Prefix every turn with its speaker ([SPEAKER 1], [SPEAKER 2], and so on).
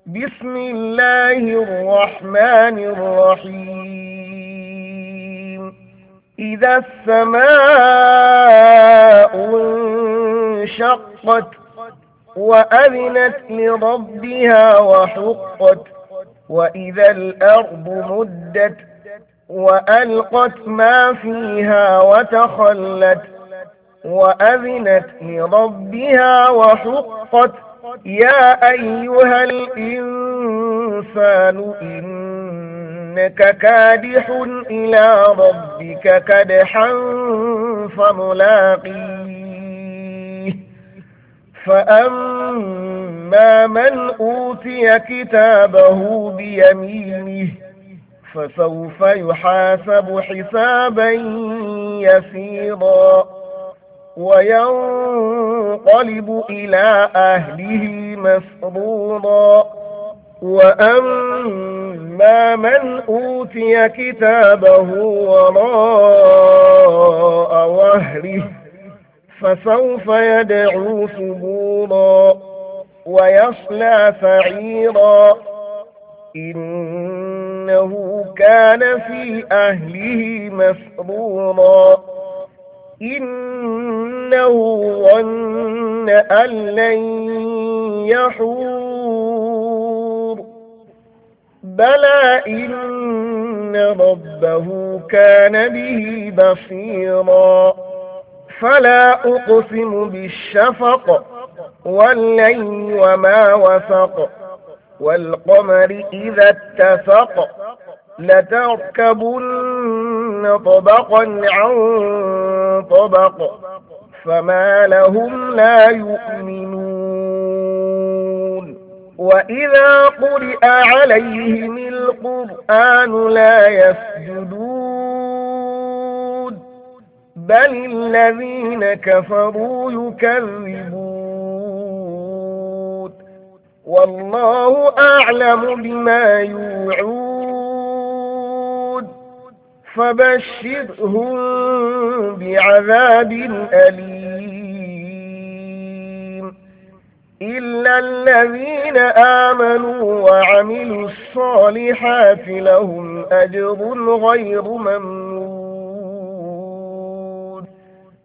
[SPEAKER 1] بسم الله الرحمن الرحيم. إذا السماء انشقت وأذنت لربها وحقت وإذا الأرض مدت وألقت ما فيها وتخلت وأذنت لربها وحقت يا أيها الإنسان إنك كادح إلى ربك كدحا فملاقيه فأما من أوتي كتابه بيمينه فسوف يحاسب حسابا يسيرا وينقلب إلى أهله مسرورا وأما من أوتي كتابه وراء ظهره فسوف يدعو ثبورا ويصلى سعيرا إنه كان في أهله مسرورا إنه ظن أن لن يحور بلى إن ربه كان به بصيرا فلا أقسم بالشفق والليل وما وسق والقمر إذا اتسق لتركبن طبقا عن طبق فما لهم لا يؤمنون وإذا قرئ عليهم القرآن لا يسجدون بل الذين كفروا يكذبون والله أعلم بما يوعون فبشرهم بعذاب أليم إلا الذين آمنوا وعملوا الصالحات لهم أجر غير ممنون